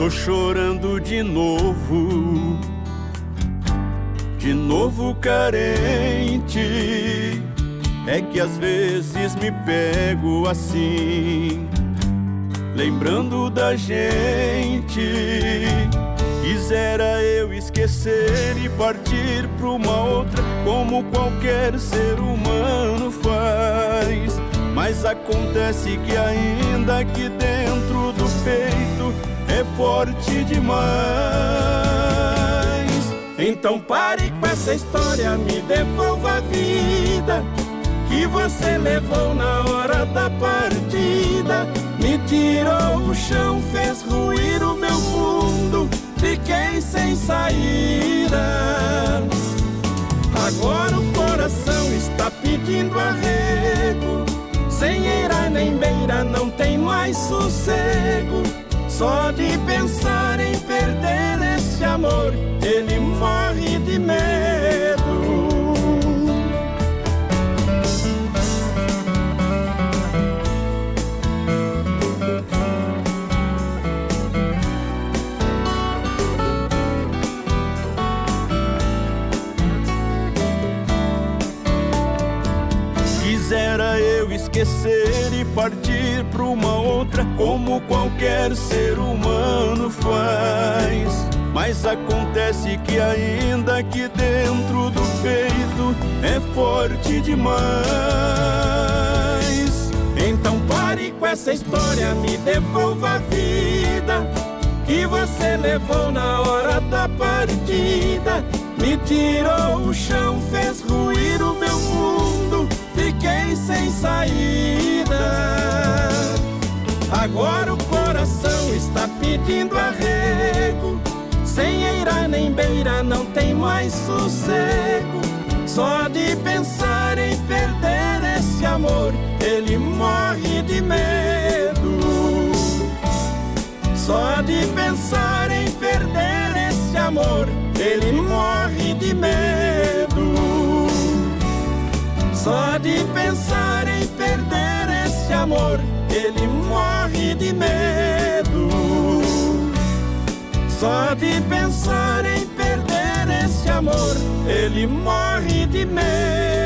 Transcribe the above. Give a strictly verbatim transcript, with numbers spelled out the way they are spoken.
Tô chorando de novo, de novo carente. É que às vezes me pego assim, lembrando da gente. Quisera eu esquecer e partir pra uma outra, como qualquer ser humano faz. Mas acontece que ainda aqui dentro do peito é forte demais. Então pare com essa história, me devolva a vida que você levou na hora da partida. Me tirou o chão, fez ruir o meu mundo, fiquei sem saída. Agora o coração está pedindo arrego, sem eira nem beira não tem mais sossego. Só de pensar em perder esse amor, ele morre de medo. Quisera eu esquecer e partir pra uma outra, como qualquer ser humano faz. Mas acontece que ainda aqui dentro do peito é forte demais. Então pare com essa história, me devolva a vida que você levou na hora da partida. Me tirou o chão, fez ruir o meu mundo, fiquei sem saída. Agora o coração está pedindo arrego, sem eira nem beira não tem mais sossego. Só de pensar em perder esse amor, ele morre de medo. Só de pensar em perder esse amor, ele morre de medo. Só de pensar em perder esse amor, ele morre de medo. Só de pensar em perder esse amor, ele morre de medo.